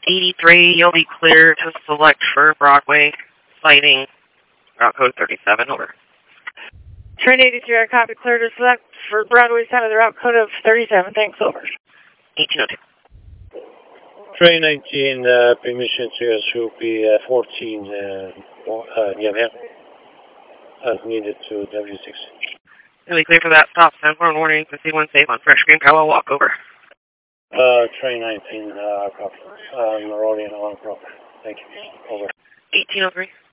83, you'll be clear to select for Broadway, citing route code 37, over. Train 83, I copy, clear to select for Broadway side of the route code of 37, thanks, over. 1802. Train 19, permission to SUP 14, as needed to W6. You'll be clear for that stop, 10-4 warning, proceed when safe on fresh green parallel walk, over. Train 19, copy. Rolling on proper. Thank you. Over. 1803.